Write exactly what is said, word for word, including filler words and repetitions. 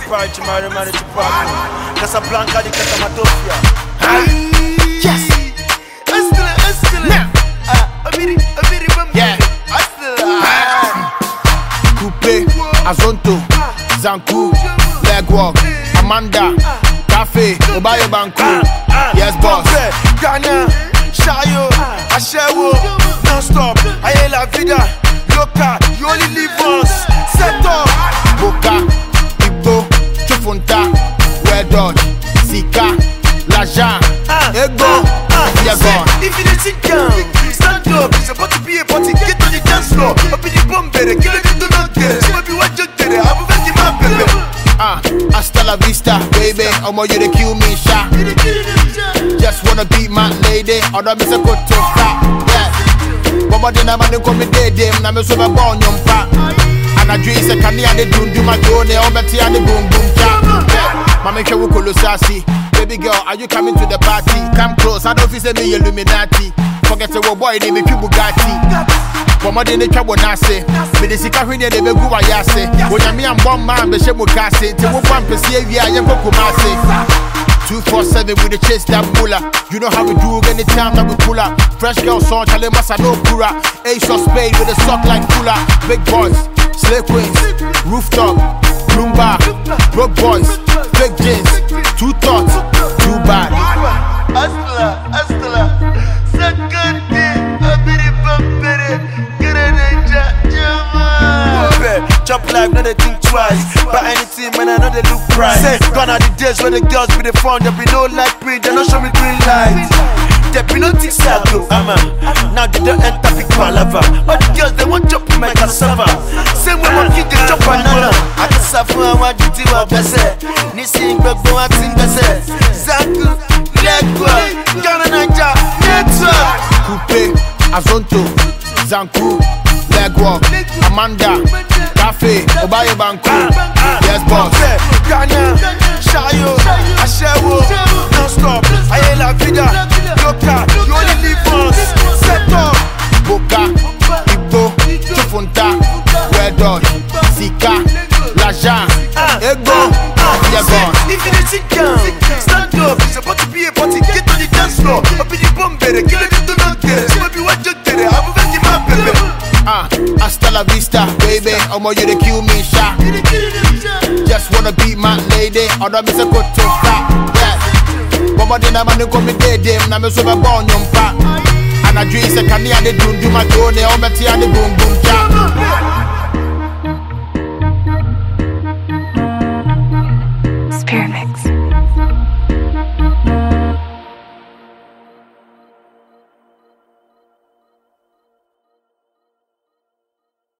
Pride, Chimari, Mari, Chipaco, Casablanca, the Catamatopia. Yes. Estela, Estela. Yeah. Coupe, Azonto, Zanku, Legwalk, Amanda, Cafe, Obaye Banku. Yes, boss. Ghana, Shayo, Ashewo, non-stop. Aye la vida, loca, you only live once. Set up. Boca, Igbo, Chufunta, Red Dot, Sika, Lajan, Ego, you're gone. If you didn't sit down, stand up. It's about to be a party. Get on the dance floor. Up in the bomb, better. Kill it, do not get. So maybe what you did, I will make you my baby. Ah, hasta la vista, baby. Omo, you the kill me, shot. Just wanna beat my lady. Other me say go to fat. Yeah. Bobo de na mani komi de dem. Na me so be born yom pa. And I dream say kani ade dun do my drone. On beti ade boom boom cha. Yeah. Mama ke wukolo sasi. Baby girl, are you coming to the party? Come close. I don't feel say me Illuminati. Forget the boy they me Bugatti. Bomo de ne twa bonase. Me de sika hwene de be gu wa yase. Onyame ambon man be she mo kase. Te wo fan pese awia yen kokomase. two four seven with the chase that bulla. You know how we do anytime that we pull up. Fresh girl song, chale massa no pura. Ace or spade with a sock like cooler. Big boys, slave queens, rooftop, Bloomba, broke boys, big jeans, two thoughts, too bad. Estela, Estela, second day, a bit of bumpy, get a ninja, jama. Chop life, not a think twice. But anything, man, I know they look price. Say, gone are the days when the girls be the phone, there be no light print, they don't show me green light. There be no things I go, ama. Now they don't enter big palava. But the girls, they want chop in my cassava. Same way one kid, they chop banana. I can suffer, I want you to have a set. Nissing, but go and sing the set. Zanku, Legwa, Ghana, Niger, Network. Coupe, Azonto, Zanku, Legwalk, Amanda, Cafe, Obaye Banku. Yes, boss. Ghana, Shayo, Ashewo, non-stop. Aye la vida, loca, you only live once. Set up. Boca, Igbo, Chufunta, Red Dot, Sika, Lajan, Ego, you're gone. If you didn't sit down, stand up. It's about to be a party. Get on the dance floor. Up in the bomb, better. Kill it, do not get. So maybe what you did, I will make you my baby. Ah, hasta la vista, baby. Omo, you the kill me, shot. Just wanna beat my lady. Other me say go to fat. Yeah. Bobo de na mani komi de dem. Na me so be born yom pa. And I dream say kani ade dun do my drone. On beti ade boom boom cha.